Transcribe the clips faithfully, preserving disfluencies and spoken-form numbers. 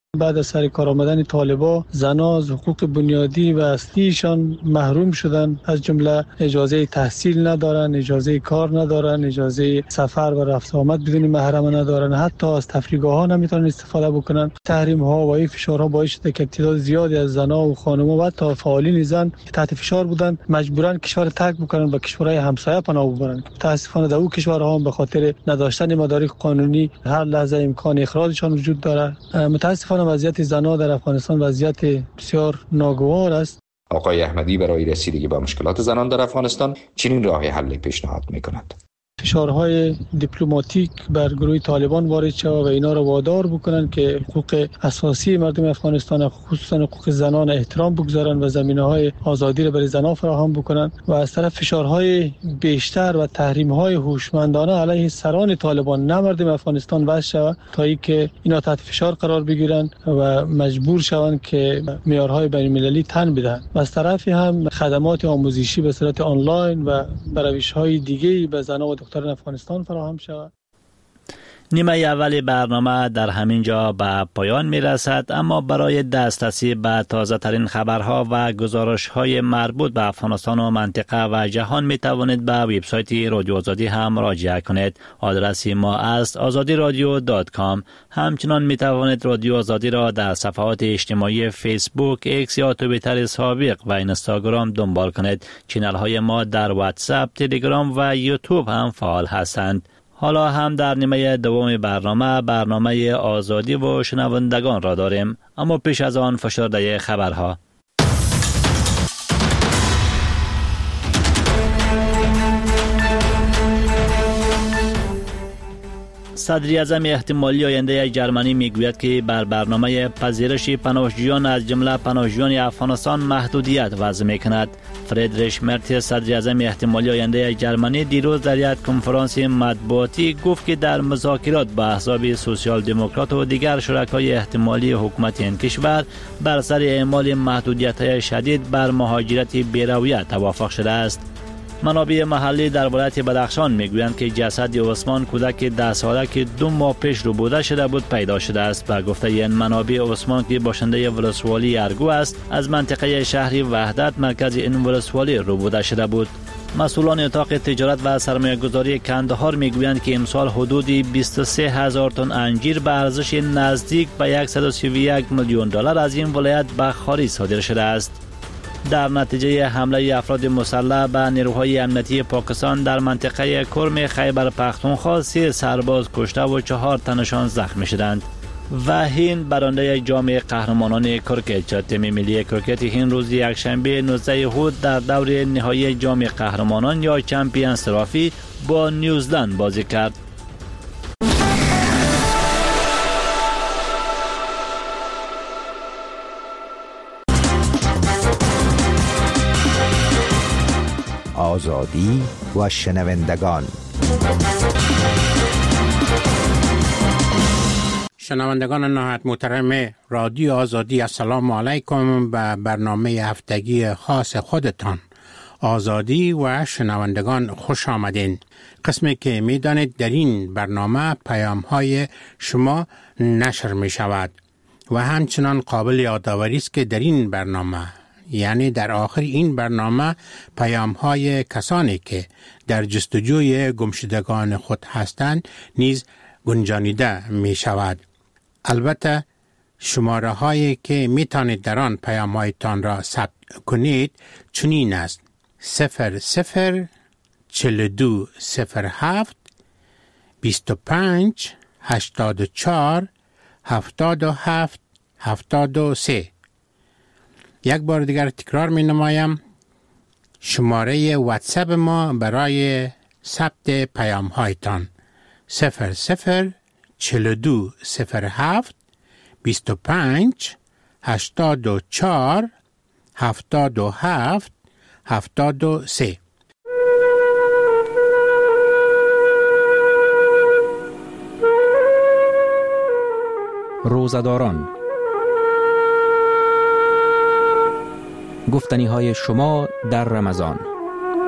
بعد از سر کار آمدن طالبا زنان از حقوق بنیادی و اصلیشان محروم شدن، از جمله اجازه تحصیل ندارن، اجازه کار ندارن، اجازه سفر و رفت آمد بدون محرم ندارن، حتی از تفریحگاه ها نمیتونن استفاده بکنن. تحریم ها و این فشارها باعث شده که تعداد زیادی از زنان و خانم‌ها و حتی فعالین زن تحت فشار بودن، مجبورن کشور ترک بکنن و کشورهای همسایه پناه ببرن. متاسفانه در اون کشورها هم به خاطر نداشتن مدارک قانونی هر لحظه امکان اخراجشان وجود داره. متاسفانه وضعیت زنان در افغانستان وضعیت بسیار ناگوار است. آقای احمدی برای رسیدگی به مشکلات زنان در افغانستان چنین راه حل پیشنهاد می‌کند. فشارهای دیپلماتیک بر گروه طالبان وارد شود و اینا را وادار بکنن که حقوق اساسی مردم افغانستان، خصوصا حقوق زنان احترام بگذارن و زمینه‌های آزادی را برای زنان فراهم بکنن و از طرف فشارهای بیشتر و تحریم‌های هوشمندانه علیه سران طالبان نه مردم افغانستان وضع شود تا اینکه اینا تحت فشار قرار بگیرن و مجبور شوند که معیارهای بین‌المللی تن بدهند. و از طرفی هم خدمات آموزشی به صورت آنلاین و روش‌های دیگه‌ای به زنان و دختران افغانستان فراهم شود. نیمه اول برنامه در همین جا به پایان می رسد، اما برای دسترسی به تازه ترین خبرها و گزارش های مربوط به افغانستان و منطقه و جهان می توانید به وبسایت رادیو آزادی هم مراجعه کنید. آدرس ما است آزادی رادیو دات کام. همچنان می توانید رادیو آزادی را در صفحات اجتماعی فیسبوک، ایکس یا توییتر سابق و اینستاگرام دنبال کنید. چینل های ما در واتساپ، تلگرام و یوتیوب هم فعال هستند. حالا هم در نیمه دوم برنامه برنامه آزادی و شنوندگان را داریم، اما پیش از آن فشرده خبرها. صدر اعظم احتمالی آینده جرمنی میگوید که بر برنامه پذیرش پناهجویان از جمله پناهجویان افغانستان محدودیت وضع میکند. فریدریش مرتز، صدر اعظم احتمالی آینده جرمنی، دیروز در یک کنفرانس مطبوعاتی گفت که در مذاکرات با احزاب سوسیال دموکرات و دیگر شرکای احتمالی حکومت این کشور بر سر اعمال محدودیت‌های شدید بر مهاجرت بی‌رویه توافق شده است. منابع محلی در ولایت بدخشان میگویند که جسد عثمان، کودک ده ساله که دو ماه پیش ربوده شده بود، پیدا شده است. به گفته این منابع، عثمان که باشنده ولسوالی ارگو است، از منطقه شهری وحدت مرکز این ولسوالی ربوده شده بود. مسئولان اتاق تجارت و سرمایه‌گذاری کندهار میگویند که امسال حدود بیست و سه هزار تن انجیر به ارزش نزدیک به صد و سی و یک میلیون دلار از این ولایت به خارج صادر شده است. در نتیجه حمله افراد مسلح به نیروهای امنیتی پاکستان در منطقه کرم خیبر پختونخوا، سه سرباز کشته و چهار تنشان زخمی شدند. و هند برنده جام قهرمانان کرکت. تیم ملی کرکت هند روز یکشنبه نوزده هود در دور نهایی جام قهرمانان یا چمپیونز ترافی با نیوزلند بازی کرد. آزادی و شنوندگان. شنوندگان نهایت محترم رادیو آزادی، السلام علیکم. به برنامه هفتگی خاص خودتان آزادی و شنوندگان خوش آمدین. قسمی که می دانید در این برنامه پیام های شما نشر می شود و همچنان قابل یادآوری است که در این برنامه، یعنی در آخر این برنامه، پیام های کسانی که در جستجوی گمشدگان خود هستند نیز گنجانیده می شود. البته شماره هایی که می توانید در آن پیام هایتان را ثبت کنید چنین است: صفر صفر چهل و دو صفر هفت بیست و پنج هشتاد و چهار هفتاد و هفت هفتاد و سه. یک بار دیگر تکرار می نمایم. شماره واتساپ ما برای ثبت پیام هایتان صفر صفر چهل و دو صفر هفت بیست و پنج هشتاد و چهار هفتاد و هفت هفتاد و سه. روزه‌داران، گفتنی های شما در رمضان.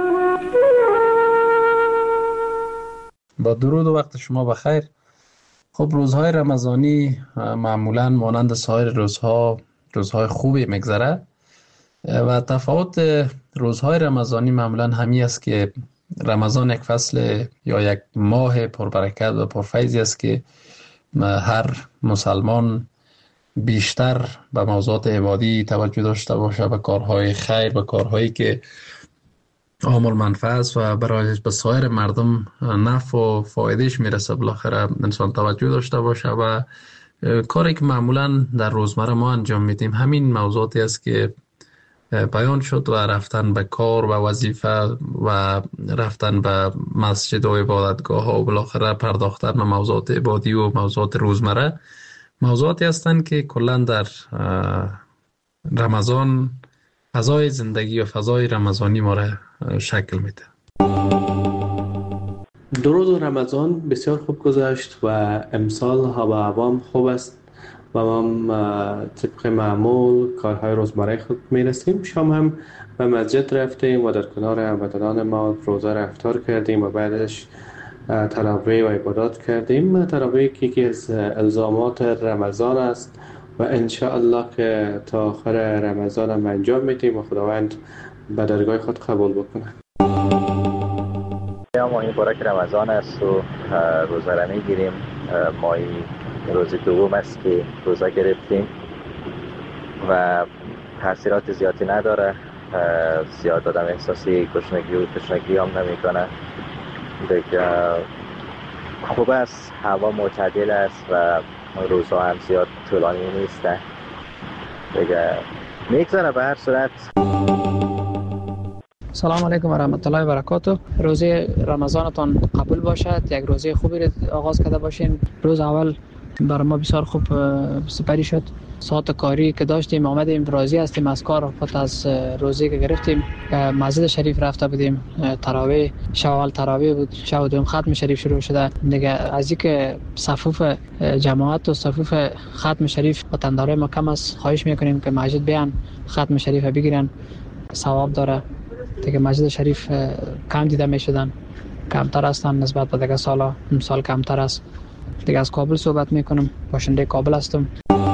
با درود و وقت شما بخیر. خب روزهای رمضانی معمولا مانند سایر روزها روزهای خوبی میگذره و تفاوت روزهای رمضانی معمولا همی است که رمضان یک فصل یا یک ماه پربرکت و پرفیضی است که هر مسلمان بیشتر به موضوعات عبادی توجه داشته باشه، به کارهای خیر، به کارهایی که عامل منفعه است و برای به سایر مردم نفع و فایدهش میرسه. بالاخره انسان توجه داشته باشه و کاری که معمولا در روزمره ما انجام میدیم همین موضوعاتی است که بیان شد و رفتن به کار و وظیفه و رفتن به مسجد و عبادتگاه ها و بالاخره پرداختن به موضوعات عبادی و موضوعات روزمره موضوعاتی هستند که کلا در رمضان فضای زندگی و فضای رمضانی ما را شکل میده. دو روز رمضان بسیار خوب گذشت و امسال هوا و هوام خوب است و ما طبق معمول کارهای روزمره خود میرسیم. شام هم به مسجد رفتیم و در کنار هموطنان ما روزه را افطار کردیم و بعدش تراویح و عبادات کردیم. تراویح که یکی از الزامات رمضان است و انشاءالله که تا آخر رمضان هم انجام میدیم و خداوند به درگاه خود قبول بکنه. ماه مبارک رمضان است و روزه را میگیریم. ماه روز دوم است که روزه گرفتیم و تاثیرات زیادی نداره. زیاد آدم احساسی گشنگی و تشنگی هم نمیکنه. دیگه خوب است، هوا معتدل است و روزها هم زیاد طولانی نیسته. دیگه میگذره. به هر صورت سلام علیکم و رحمت الله و برکاته. روزه رمضانتان قبول باشد. یک روزه خوبی را آغاز کرده باشین. روز اول برای ما بسیار خوب سپری شد. ساعت کاری که داشتیم آمدیم، راضی هستیم از کار. پس از روزه که گرفتیم مسجد شریف رفته بودیم. تراویح شب اول تراویح بود، شب دوم ختم شریف شروع شده. دیگه از اینکه صفوف جماعت و صفوف ختم شریف وطندارای ما کم است، خواهش میکنیم که مسجد بیان ختم شریف بگیرن، ثواب داره. دیگه مسجد شریف کم دیده میشدن، کمتر هستن نسبت به دیگه سالا. امسال کمتر است. دیگه از کابل صحبت میکنم، باشنده کابل هستم.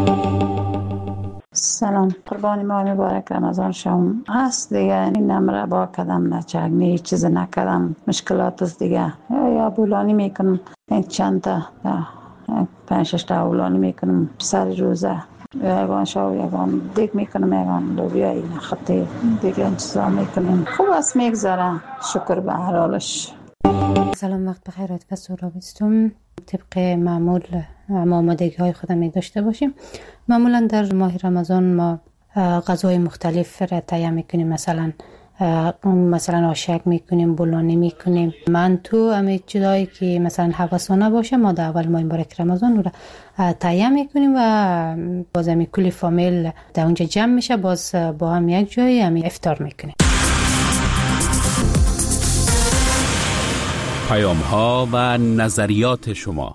سلام، قربانی ماه مبارک رمضان شما هست. دیگه این نمره با کدم نچک نه چیز نکردم، مشکلات است دیگه. یا یا بولانی میکنم، این چند تا پنج شش تا بولانی میکنم سر روزه. یگان شو یگان دیگ میکنم، یگان لوبیا این خطی دیگه این چیزا میکنم. خوب است میگذره، شکر به هر حالش. سلام، وقت بخیر. از سورا بستم. طبق معمول آمادگی های خودم می داشته باشیم. معمولا در ماه رمضان ما غذای مختلف را تهیه میکنیم. مثلا مثلا آشک میکنیم، بولانی میکنیم، منتو، همه چیزایی که مثلا حواسانه باشه ما در اول ماه مبارک رمضان رو تهیه میکنیم و باز همی کلی فامیل در اونجا جمع میشه، باز با هم یک جایی همی افطار میکنیم. پیام ها و نظریات شما.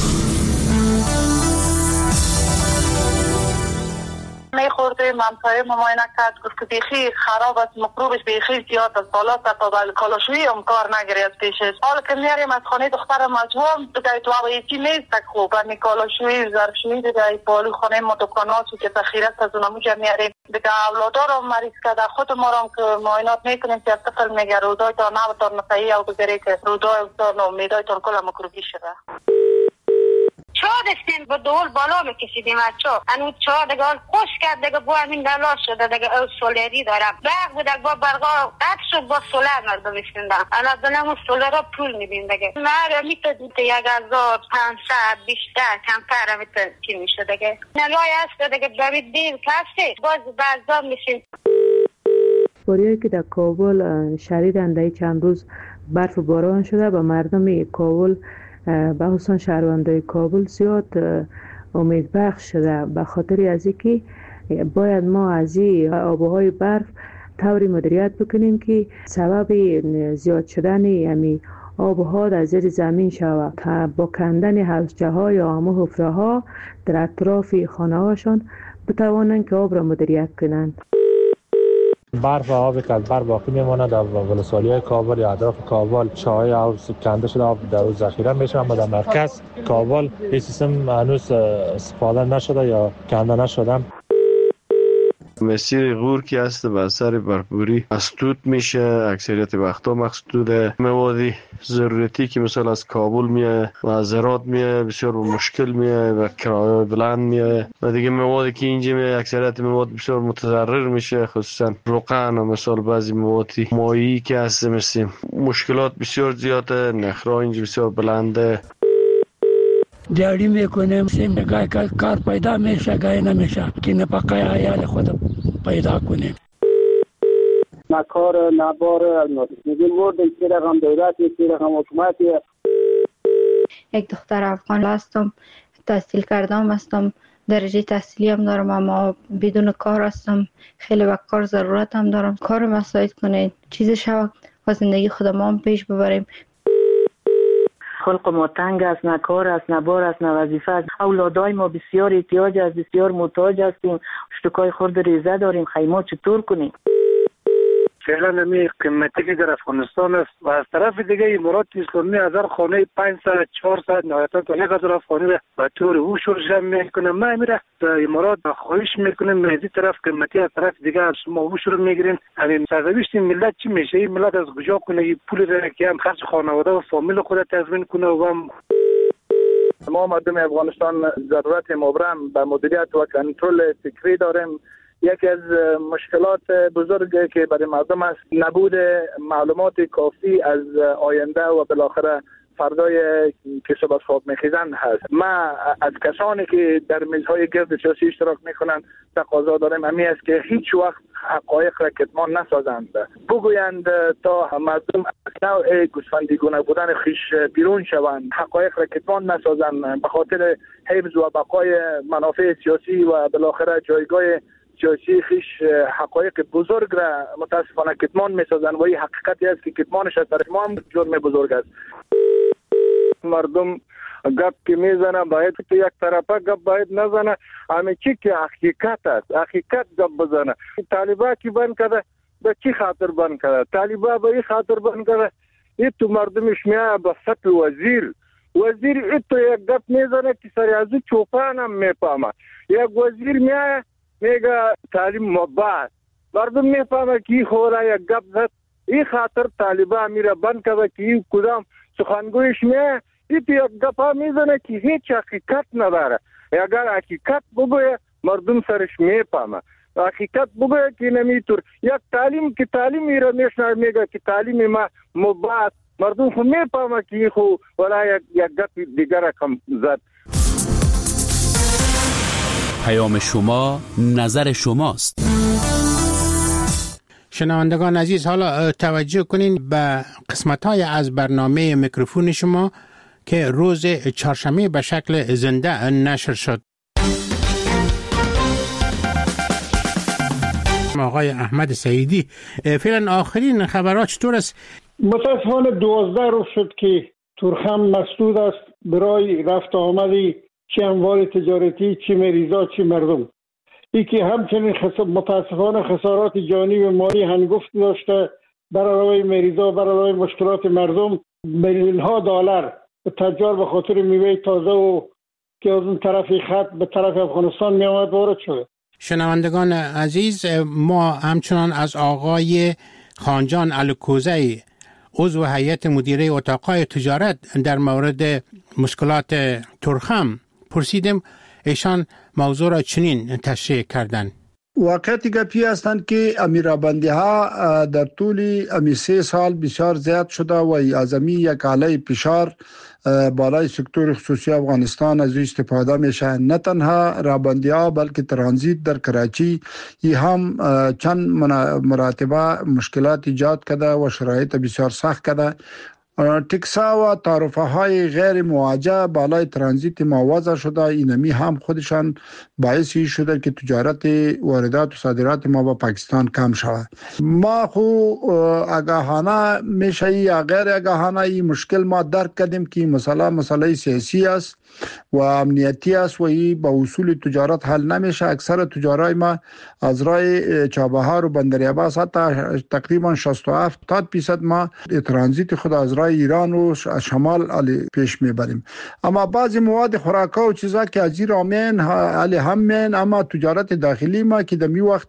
میخوردیم، همسایه مماینه کرد، گفت که بیخی خراب است، مکروبش بیخی زیاد است، بالا تا بل کالاشویی هم کار نگیری از پیشش. حالا که میاریم از خانه دختر مجموع دیگه تو هوا یکی نیست که خوب همی کالاشویی ظرفشویی دیگه بالو خانه ما دکاناتو که تخیرت از اونمو جا میاریم دیگه. اولادار هم مریض کرده، خود ما هم که معاینات میکنیم که از طفل میگه رودای تا نو تا نفعی او بگیری که رودای تا امیدای تا کل مکروبی شده. چا دستیم با دول بالا میکشیدیم از چا انو چا دیگه خوش کرد دیگه با همین دلا شده دیگه او سولری دارم برق بود با برقا قطع شد با سولر مردم میشوندن. الان دنمون سولر پول میدیم دیگه. مره میتونید یک هزار پانصد بیشتر کمتر میتونید چی میشه دیگه. نلای هست دیگه بمید دیر کسی باز بعضا میشین. باریایی که در کابل شدیدن در چند روز برف و باران شده با مردم کابل به خصوص شهروندای کابل زیاد امید بخش شده، به خاطر از اینکه باید ما از این آبهای برف طوری مدیریت بکنیم که سبب زیاد شدن یعنی آبها در زیر زمین شود. با کندن حوضچه ها یا همه حفره ها در اطراف خانه هاشون بتوانند که آب را مدیریت کنند. برف و آبی که از بر باقی میمونه در ولسوالی‌های کابل یا اطراف کابل چاهای آب کنده شده، آب در اون ذخیره میشه، اما در مرکز کابل این سیستم هنوز استفاده نشده یا کنده نشده. مسیر غور که هست به اثر برفباری مسدود میشه، اکثریت وقتا مسدوده. موادی ضرورتی که مثلا از کابل میاد و از هرات میاد بسیار مشکل میاد و کرایه بلند میاد و دیگه موادی که اینجا میاد اکثریت مواد بسیار متضرر میشه، خصوصا روغن و مثلا بعضی موادی مایی که هست مثل مشکلات بسیار زیاده، نخرا اینجا بسیار بلنده. دیاری میکنیم سیم گای کار پیدا میشه گای نمیشه که نپقای عیال خود پیدا کنیم. نه کار نه بار میگیم ورد که رقم دولتی که رقم حکومتی. یک دختر افغان هستم، تحصیل کردم هستم، درجه تحصیلی هم دارم اما بدون کار هستم، خیلی وقت کار ضرورت هم دارم. کار مساعد کنید چیز شو و زندگی خودم هم پیش ببریم. خلق ما تنگ است، نه کار است، نه بار است، نه وظیفه است. اولادای ما بسیار احتیاج است، بسیار محتاج هستیم، اشتکای خورد ریزه داریم، خیمه چطور کنیم؟ فعلا نمی قیمتی که در افغانستان است و از طرف دیگه امارات اسلامی هزار خانه پانصد چهارصد نهایتا تا یک هزار خانه را به طور هوشور جمع میکنه. ما میره امارات خواهش میکنیم مهدی طرف قیمتی از طرف دیگه از شما هوشور میگیرین. همین سرنوشت ملت چی میشه؟ این ملت از کجا کنه این پول را که هم خرج خانواده و فامیل خود تضمین کنه و هم ما مردم افغانستان ضرورت مبرم به مدیریت و کنترل فکری داریم. یکی از مشکلات بزرگی که برای مردم است نبود معلومات کافی از آینده و بالاخره فردای که صبح خواب میخیزن هست. ما از کسانی که در میزهای گرد سیاسی اشتراک میکنن تقاضا داریم همی است که هیچ وقت حقایق را کتمان نسازند، بگویند تا مردم از نوع گوسفندیگونه بودن خیش بیرون شوند، حقایق را کتمان نسازند به خاطر حفظ و بقای منافع سیاسی و بالاخره جایگاه سیاسی خیش حقایق بزرگ را متاسفانه کتمان میسازن و این حقیقتی است که کتمانش از طرف ما هم جرم بزرگ است. مردم گپ که میزنه باید تو یک طرفه گپ باید نزنه، همه چی که حقیقت است حقیقت گپ بزنه. طالبا کی بند کرده به چی خاطر بند کرده؟ طالبا به این خاطر بند کرده این تو مردمش میاد به سطح وزیر وزیر این تو یک گپ میزنه که سری ازو چوپان هم میپامه. یک وزیر میاد میگه تعلیم مباح، مردم میفهمه که خورا یک گپ زد این خاطر طالبا میره بند کرده که این کدام سخنگویش میه این تو یک گپا میزنه که هیچ حقیقت نداره. اگر حقیقت بگویه مردم سرش میفهمه، حقیقت بگویه که نمیتور یک تعلیم که تعلیم میره میشنه میگه که تعلیم ما مباح، مردم خو میفهمه که این خو ولا یک یک گپ دیگر کم زد. پیام شما نظر شماست. شنوندگان عزیز، حالا توجه کنین به قسمت‌های از برنامه میکروفون شما که روز چهارشنبه به شکل زنده نشر شد. آقای احمد سعیدی، فعلا آخرین خبرات چطور است؟ متاسفانه دوازده روز شد که تورخم مسدود است برای رفت آمدی چه اموال تجارتی، چه مریضا، چه مردم. ای که همچنین خس... متاسفانه خسارات جانی و مالی هنگفت داشته بر علاوه مریضا، بر علاوه مشکلات مردم. میلیون ها دلار تجار به خاطر میوه تازه و که از اون طرف خط به طرف افغانستان می آمد وارد شده. شنوندگان عزیز، ما همچنان از آقای خانجان الکوزی، عضو هیئت مدیره اتاقای تجارت در مورد مشکلات تورخم پرسیدیم. ایشان موضوع را چنین تشریح کردند. واقعیت گپی هستند که امیرابندی ها در طول امی سه سال بسیار زیاد شده و از امی یک علیه فشار بالای سکتور خصوصی افغانستان از استفاده میشه. نه تنها رابندی ها بلکه ترانزیت در کراچی ای هم چند مراتبه مشکلات ایجاد کرده و شرایط بسیار سخت کرده تکسا و تعرفه های غیر مواجه بالای ترانزیت ما وضع شده. اینمی هم خودشان باعثی شده که تجارت واردات و صادرات ما با پاکستان کم شود. ما خو آگاهانه میشه یا غیر آگاهانه این مشکل ما درک کردیم که مسئله مسئله سیاسی است و امنیتی است و این با اصول تجارت حل نمیشه. اکثر تجارای ما از راه چابهار و بندر عباس حتی تقریبا شصت و هفت درصد ما ترانزیت خود از راه ایران و شمال علی پیش میبریم. اما بعضی مواد خوراکا و چیزا که از ایران علی هم مین، اما تجارت داخلی ما که دمی وقت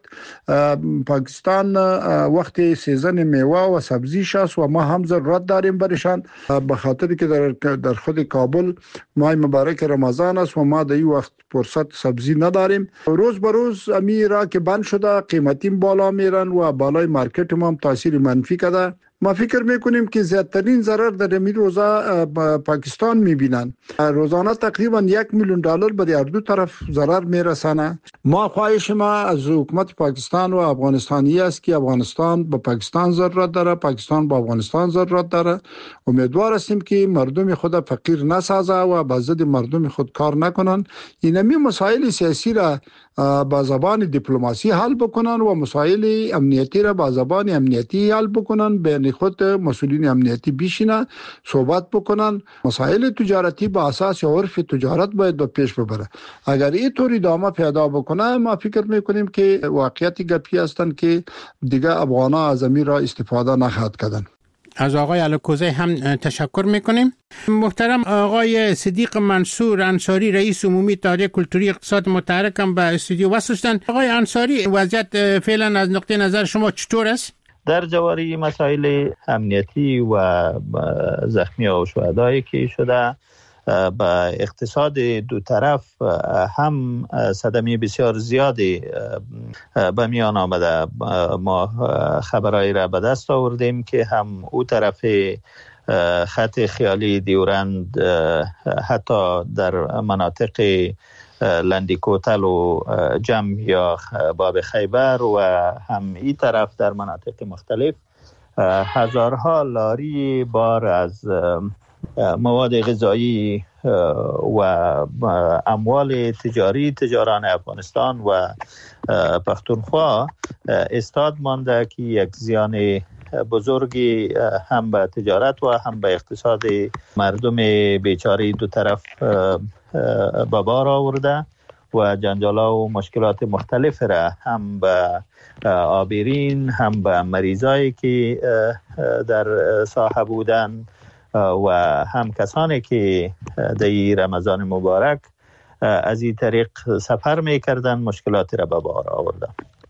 پاکستان وقت سیزن میوه و سبزی شاست و ما هم ضرورت داریم برشان، به خاطر که در در خود کابل ماه مبارک رمضان است و ما در این وقت فرصت سبزی نداریم. روز به روز امی را که بند شده قیمتی بالا میرن و بالای مارکت ما هم تاثیر منفی کرده. ما فکر میکنیم که زیادترین ضرر در این روزا پاکستان میبینن. روزانه تقریبا یک میلیون دلار به هر دو طرف ضرر میرسانه. ما خواهش ما از حکومت پاکستان و افغانستانی است که افغانستان به پاکستان ضرورت داره، پاکستان به افغانستان ضرورت داره. امیدوار هستیم که مردم خود فقیر نسازه و به ضد مردم خود کار نکنن. اینمی مسائل سیاسی را با زبان دیپلماسی حل بکنن و مسائل امنیتی را با زبان امنیتی حل بکنن. بین خود مسئولین امنیتی بیشینن صحبت بکنن. مسائل تجارتی با اساس عرف تجارت باید به پیش ببره. اگر این طوری ادامه پیدا بکنه ما فکر میکنیم که واقعیتی گپی هستند که دیگه افغانا از امیر را استفاده نخواهد کردن. از آقای الکوزی هم تشکر میکنیم. محترم آقای صدیق منصور انصاری رئیس عمومی اتحادیه کلتوری اقتصاد متحرک هم به استودیو وصل. آقای انصاری، وضعیت فعلا از نقطه نظر شما چطور است؟ در جواری مسائل امنیتی و زخمی و شهدایی که شده با اقتصاد دو طرف هم صدمه بسیار زیادی به میان آمده. ما خبرایی را به دست آوردیم که هم او طرف خط خیالی دیورند حتی در مناطق لندیکوتل و جم یا باب خیبر و هم این طرف در مناطق مختلف هزارها لاری بار از مواد غذایی و اموال تجاری تجاران افغانستان و پختونخوا استاد مانده که یک زیان بزرگی هم به تجارت و هم به اقتصاد مردم بیچاره دو طرف به بار آورده و جنجالا و مشکلات مختلف را هم به آبیرین هم به مریضایی که در ساحه بودن و هم کسانی که در رمضان مبارک از این طریق سفر میکردن مشکلاتی را به بار آوردن.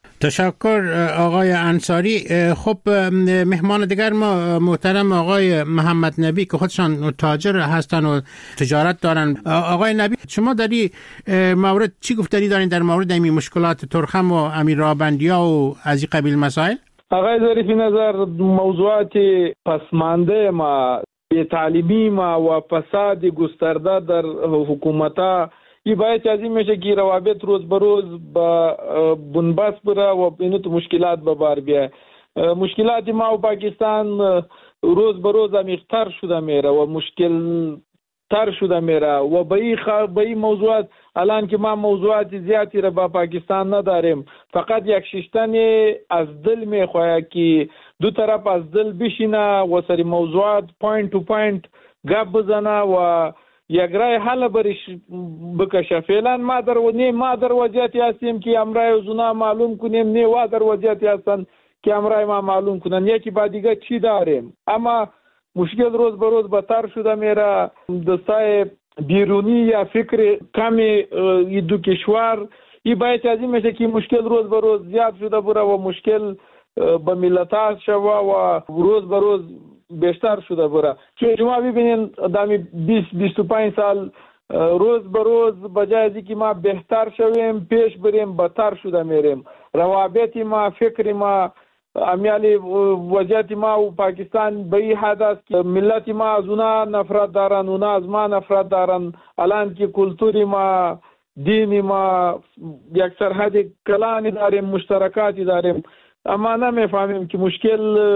تشکر آقای انصاری. خب مهمان دیگر ما محترم آقای محمد نبی که خودشان تاجر هستن و تجارت دارن. آقای نبی، شما در این مورد چی گفتاری دارین در مورد این مشکلات ترخم و امیر رابندیا و از این قبیل مسائل؟ آقای ظریفی نظر، موضوعات پسمانده ما، بی‌تعلیمی ما و فساد گسترده در حکومت‌ها ای باید از این میشه که روابط روز به روز با بنبست بره و اینو تو مشکلات به بار بیه. مشکلات ما و پاکستان روز به روز عمیق‌تر شده میره و مشکل تر شده میره و به این خ... به این موضوعات الان که ما موضوعات زیادی را با پاکستان نداریم، فقط یک ششتن از دل میخواه که دو طرف از دل بشینه و سری موضوعات پوینت تو پوینت گپ بزنه و یک رای حل برش بکشه. فعلا ما در و نه ما در وضعیتی هستیم که امرای زنا معلوم کنیم، نه و در وضعیتی هستن که امرای ما معلوم کنن یکی با دیگه چی داریم. اما مشکل روز به روز بدتر شده میره. دستای بیرونی یا فکر کمی دو کشور ای باید از این میشه که مشکل روز به روز زیاد شده بره و مشکل به ملت شوه و روز به روز بیشتر شده بره. چون شما ببینین دامی بیست بیست و پنج سال روز به روز بجای از اینکه ما بهتر شویم پیش بریم بدتر شده میریم. روابط ما، فکر ما، امیالی وضعیت ما و پاکستان به این حد است که ملت ما از اونا نفرت دارن، اونا از ما نفرت دارن. الان که کلتوری ما، دینی ما یک سرحد کلانی داریم، مشترکاتی داریم، اما نمیفهمیم که مشکل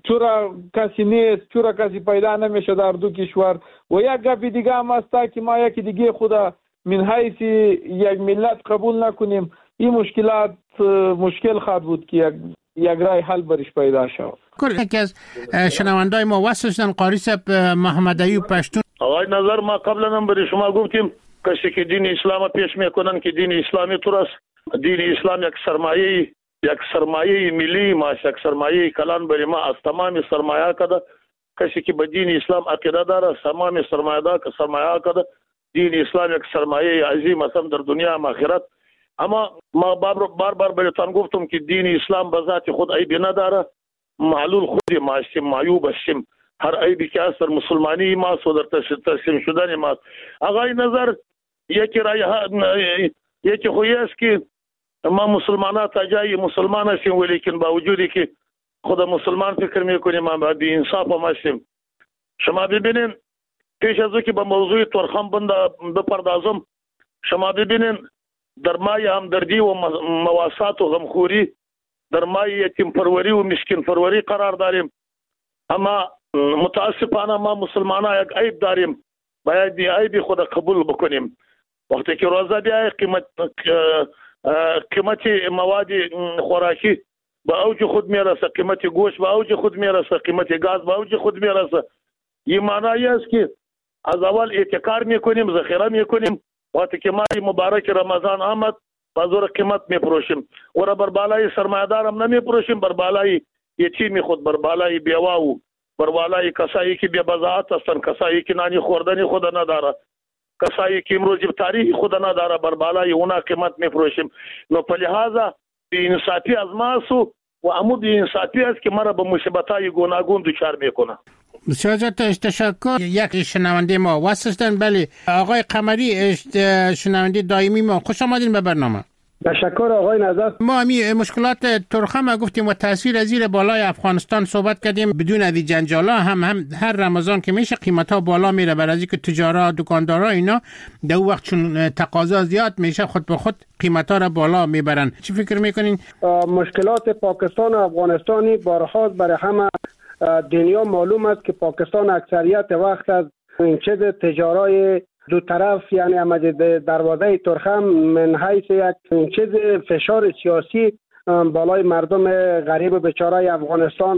چرا کسی نیست، چرا کسی پیدا نمیشه در دو کشور. و یک گپ دیگه هم است که ما یک دیگه خدا من حیث یک ملت قبول نکنیم، این مشکلات مشکل خواهد بود که یک یک رای حل برش پیدا شود. یکی از شنوندای ما وصل شدن قاری صاحب محمد ایوب پشتون. آقای نظر ما قبلا هم برای شما گفتیم کسی که دین اسلام پیش میکنن که دین اسلامی طور است. دین اسلام یک سرمایه یک سرمایه ملی ما یک سرمایه کلان برای ما از تمام سرمایه کده. کسی که به دین اسلام عقیده داره تمام سرمایه دار که سرمایه کده. دین اسلام یک سرمایه عظیم است در دنیا و آخرت. اما ما بار بار بار براتون گفتم که دین اسلام به ذات خود عیبی نداره. معلول خودی ما هستیم، معیوب هستیم. هر عیبی که از در مسلمانی ما و در تسلیم شدن ما. آقای نظر یکی رای یکی خویی است که ما مسلمانان تا جای مسلمان هستیم، ولیکن با وجودی که خود مسلمان فکر میکنیم ما بی انصاف هم هستیم. شما ببینین پیش از که به موضوع تورخم بپردازم، شما ببینین در مای همدردی و مواسات و غمخوری، در مای یتیم پروری و مسکین پروری قرار داریم. اما متاسفانه ما مسلمانان یک عیب داریم، باید دی عیب خود قبول بکنیم. وقتی که روزه بیای قیمت قیمت مواد خوراکی به اوج خود میرسه، قیمت گوشت به اوج خود میرسه، قیمت گاز به اوج خود میرسه. این معنی است که از اول احتکار میکنیم، ذخیره میکنیم. وقتی که ماه مبارک رمضان آمد با زور قیمت میفروشیم و را بر بالای سرمایه‌دار هم نمیفروشیم، بر بالای یتیم خود، بر بالای بیوه و بر بالای کسایی که بی بضاعت هستند، کسایی که نانی خوردنی خود نداره، کسایی که امروز تاریخ خود نداره، بر بالای اونا قیمت میفروشیم. نو په لحاظه بی انصافی از ماسو و عمود بی انصافی است که مرا به مصیبت‌های گوناگون دچار میکنه. بسیار تشکر. یک شنونده ما وصل شدن. بله آقای قمری شنونده دائمی ما، خوش آمدین به برنامه. تشکر آقای نظر. ما همی مشکلات ترخم گفتیم و تاثیر از زیر بالای افغانستان صحبت کردیم. بدون ادی جنجالا هم هم هر رمضان که میشه قیمتا بالا میره، برای اینکه تجارا دکاندارا اینا در وقت چون تقاضا زیاد میشه خود به خود قیمتا را بالا میبرن. چی فکر میکنین؟ مشکلات پاکستان و افغانستانی بارها برای همه دنیا معلوم است که پاکستان اکثریت وقت از این چیز تجارای دو طرف، یعنی آمده دروازه ترخم من حیث یک چیز فشار سیاسی بالای مردم غریب بیچاره افغانستان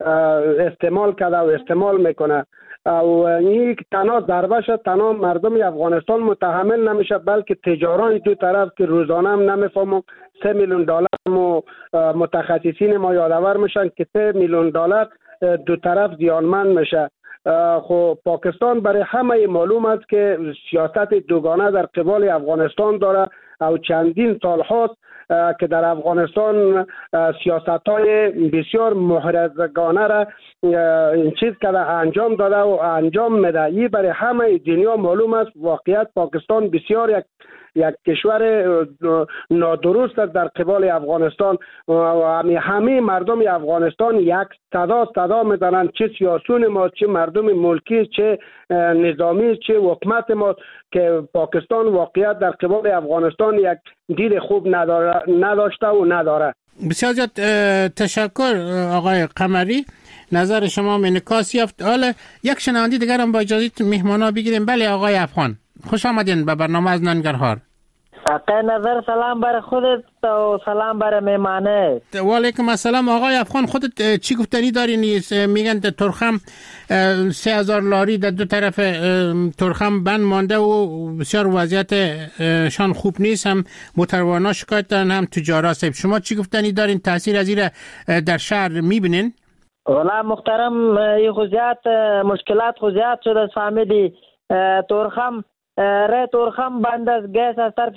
استعمال کرده و استعمال میکنه و این تنها ضربه شد، تنها مردم افغانستان متحمل نمیشه، بلکه تجاران دو طرف که روزانه هم نمیفهمم سه میلیون دلار و متخصصین ما یادآور میشن که سه میلیون دلار دو طرف زیانمند میشه. خب پاکستان برای همه معلوم است که سیاست دوگانه در قبال افغانستان داره و چندین سال هاست که در افغانستان سیاست های بسیار محرزگانه را چیز کرده، انجام داده و انجام میده. این برای همه دنیا معلوم است. واقعیت پاکستان بسیار یک یک کشور نادرست است در قبال افغانستان و همه مردم افغانستان یک صدا صدا میزنن، چه سیاسون ما، چه مردم ملکی، چه نظامی، چه حکومت ما، که پاکستان واقعیت در قبال افغانستان یک دید خوب نداره، نداشته و نداره. بسیار زیاد تشکر آقای قمری، نظر شما انعکاس یافت. حالا یک شنونده دیگر هم با اجازه مهمانا بگیریم. بله آقای افغان، خوش آمدین به برنامه از ننگرهار. آقای نظر سلام بر خودت و سلام بر مهمانه. و علیکم السلام. آقای افغان خودت چی گفتنی دارین؟ میگن ترخم سه هزار لاری در دو طرف ترخم بند مانده و بسیار وضعیت شان خوب نیست، هم متروانا شکایت دارن هم تجارا. صاحب شما چی گفتنی دارین؟ تاثیر از این در شهر میبینین؟ والا محترم این خوزیات مشکلات خوزیات شده از فامیلی ترخم ره ترخم بند از گیس از طرف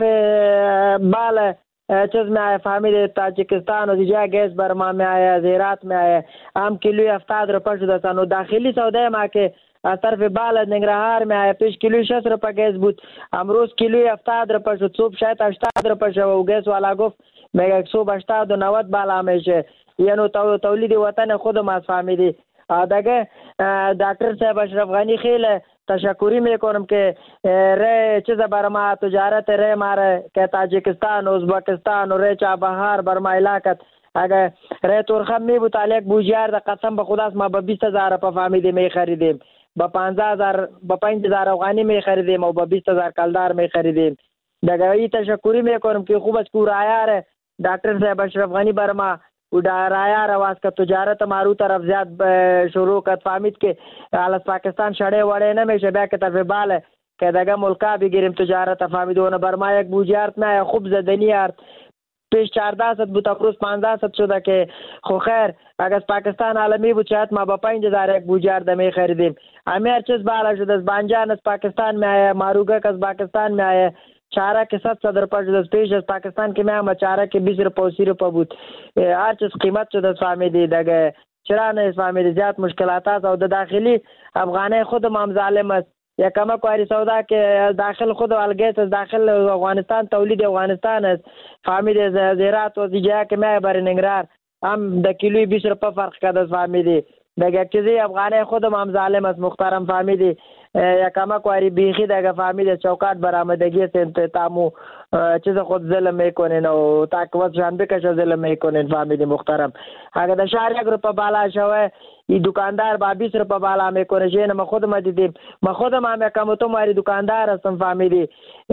بال چیز میں آئے فامیل تاجکستان و دیجا گیس برما میں آیا، زیرات میں آیا، ہم کلوی افتاد روپا شده سانو داخلی سوده ما که از طرف بال ننگرهار میں آیا پیش کلوی شست روپا گیس بود، امروز کلوی افتاد روپا شد، صبح شاید اشتاد روپا شد و گیس والا گفت میگه صبح اشتاد و نوت بالا میشه. یعنی تولید وطن خودم از فامیلی دیگه دکتر صاحب اشرف غنی خیلی تشکری میکنم که ره چیز بر ما تجارت ره ماره که تاجکستان، ازبکستان و ره چابهار بر ما علاقت اگر رای تورخم می بود یک بوجیار در قسم به خداست ما به بیست هزار پا فهمیده می خریدیم، با پانزده هزار با پنج هزار افغانی می خریدیم و با بیست هزار کلدار می خریدیم. دیگه ای تشکری می کنم که خوب است که رایار دکتر صاحب اشرف غنی برما و رایار آواز که تجارت مارو طرف زیاد شروع کرد، فهمید که حالا پاکستان شړې وړې نمیشه بیا که طرف باله که دیگه ملکا بگیریم تجارت، فهمیدونه برما یک بوجیارت نه خوب زدنی ارد پیش چهارده ست بود افروز پانزده ست شده که خو خیر اگر پاکستان عالمی بود شاید ما با پنج هزار یک بوجیار دمی خریدیم. همه هر چیز بالا شده است، بانجان از پاکستان می آیه، ماروگک از پاکستان می آیه، چاره که صد صد روپا شده است، پیش از پاکستان که می آمد چاره که بیست روپا و سی روپا بود، هر چیز قیمت شده است فهمیدی. دیگه چرا نه فهمیدی زیاد مشکلات است و داخلی افغانه خود ما ظالم است. یا کما کواری سودا که داخل خود الگیت از داخل افغانستان تولید افغانستان است، فهمیدی زیرات و دیگه که می بر نگران هم د کیلوی بیست روپا فرق کرده فهمیدی. دیگه چیزی افغانه خود ما ظالم است محترم فهمیدی. یا کما کواری بیخی دیگه فهمیدی چوکات برآمدگی سنت تامو چیز خود ظلم میکنین و تاکوت شان بکش ظلم میکنین فهمیدی محترم. اگر د شهر یک روپا بالا شوه ای دکاندار با بیست روپا بالا میکنه شین ما خود ما دیدیم، ما خودم هم یکم تو ماری دکاندار هستم فهمیدی.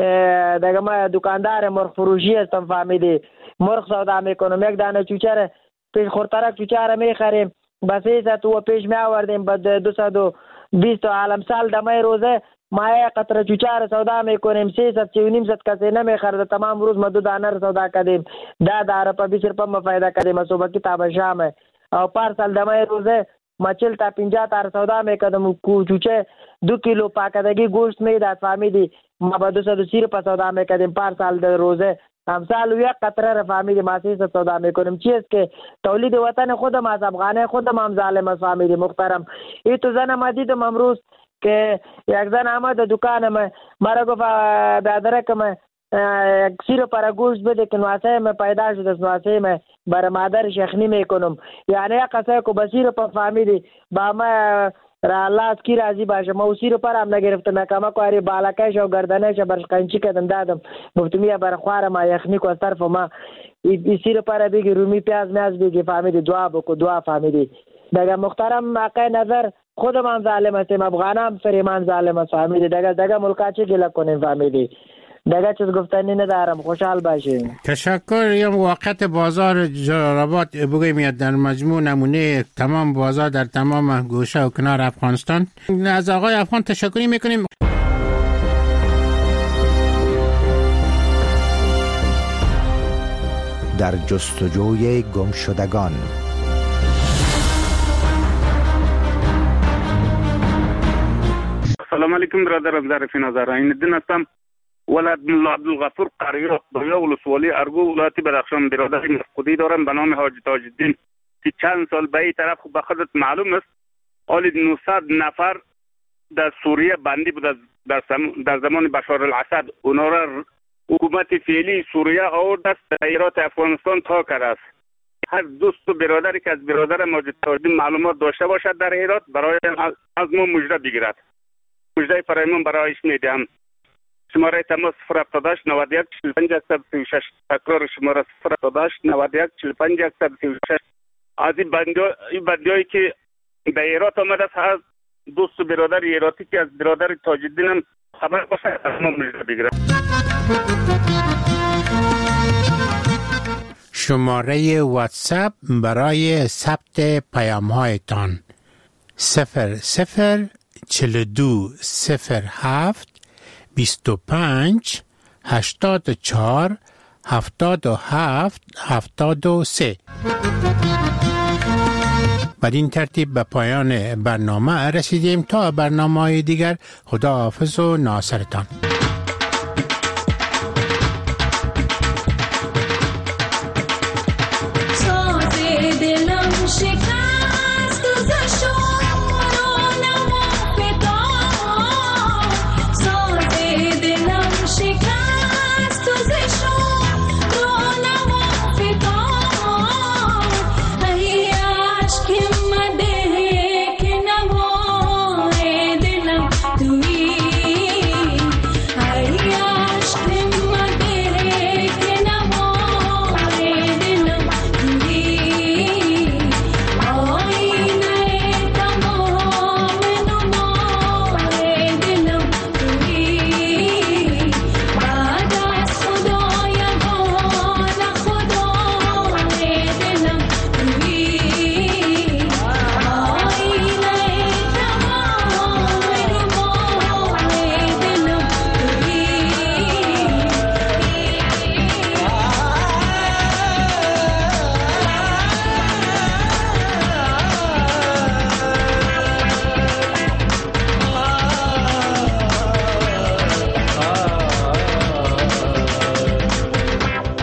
دیگه ما دکاندار مرغ فروشی هستم فهمیدی، مرغ سودا میکنم. یک دانه چوچره پیش خورترک چوچره میخریم با سه ست و پیش می آوردیم بعد دو ست و بیست عالم سال دمای روزه ما یک قطره چوچاره سودا میکنیم سه ست سی و نیم ست کسی نمیخرده تمام روز ما دو دانه سودا کردیم ده ده روپا بیست روپا ما فایده کردیم صبح کتاب شامه او پر سال دمای روزه ما چل تا پنجاه تا سودا میکردم چوچه دو کیلو پاکدگی گوشت میداد فهمیدی ما با دو ست و سی روپا سودا میکردیم پر سال در روزه امثال یک قطره را فهمیدی ما سه ست سودا میکنیم. چیز که تولید وطن خودم از افغانه خودم هم ظالم است فهمیدی محترم. ای تو زن ما دیدم امروز که یک زن آمد دکان ما مرا گفت برادر ما یک سی روپا گوشت بده که نواسه ما پیدا شده نواسه ما برای مادر شخنی میکنم، یعنی یک قصه کو بسی روپا فهمیدی با ما را الله از کی راضی باشه. ما سی روپا هم نگرفتم کما کواری بالکش و گردنش برش قنچی کردم دادم گفتم یا بر خوار ما یخنی کو از طرف ما ای سی روپا بگی رومی پیاز میاز بگی فهمیدی دعا بکو دعا فهمیدی. دیگه محترم آقای نظر خودم هم ظالم هستیم، افغانم فریمان ظالم است فهمیدی. دیگه دیگه ملکا چی گله کنیم فهمیدی. دیگه چیز گفتنی ندارم، خوشحال باشین. تشکر. یم وقت بازار جلال‌آباد بگویم در مجموع نمونه تمام بازار در تمام گوشه و کنار افغانستان. از آقای افغان تشکری میکنیم. در جستجوی گمشدگان. سلام علیکم برادرم ظریف نظر این دین هستم، ولد ملا عبدالغفور قریات دویا ولسوالی ارگو ولایت بدخشان. برادر مفقودی دارم به نام حاج تاج الدین که چند سال به این طرف به خودت معلوم است حالی نهصد نفر در سوریه بندی بود در, در زمان بشار الاسد. اونا را حکومت فعلی سوریه آورد است ایرات افغانستان تا کرده است. هر دوست و برادری که از برادر ماجد تاج الدین معلومات داشته باشد در ایرات برای از ما مژده بگیرد. مژده فرایمان برایش میدهم. شماره تماس صفر هفتاد و هشت نود و یک چهل و پنج صد و سی و شش. تکرار شماره صفر هفتاد و هشت نود و یک چهل و پنج صد و سی و شش. از این بندیایی که به ایرات آمده است هر دوست و برادر ایراتی که از برادر تاج الدین هم خبر باشه از ما مژده بگیرد. شماره واتساپ برای ثبت پیام هایتان صفر صفر چهل و دو صفر هفت بیست و پنج هشتاد و چهار هفتاد و هفت هفتاد و سه. بدین ترتیب به پایان برنامه رسیدیم. تا برنامه دیگر خدا حافظ و ناصرتان.